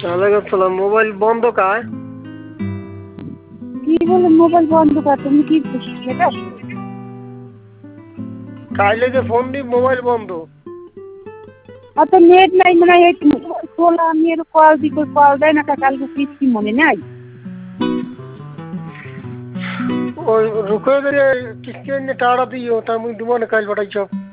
ওয়ালাইকুম সালাম। মোবাইল বন্ধ কায়? কি বলে মোবাইল বন্ধ কর? তুমি কি সেটা কাইলে যে ফোন দি মোবাইল বন্ধ। অত নেট নাই মানে এই মোবাইল খোলা আমি এর কল দিব কল দেয় না কালকে কিস্তি মনে নাই। ওই রুকো করে কিস্তি এনে টাকা দিও তা মুই দুমনে কাইল পাঠাইছ।